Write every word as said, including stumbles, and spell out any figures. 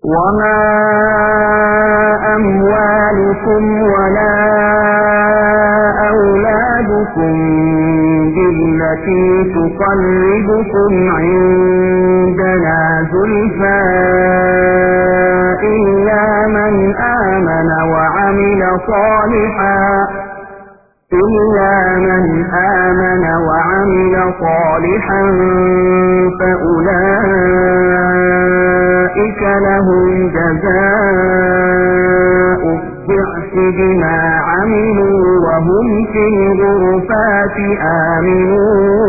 وما أموالكم ولا أولادكم بالتي تقربكم عندنا زلفى إلا من آمن وعمل صالحا إلا من آمن وعمل صالحا فأولئك لهم جزاء الضعف بما عملوا وهم في الغرفات آمنون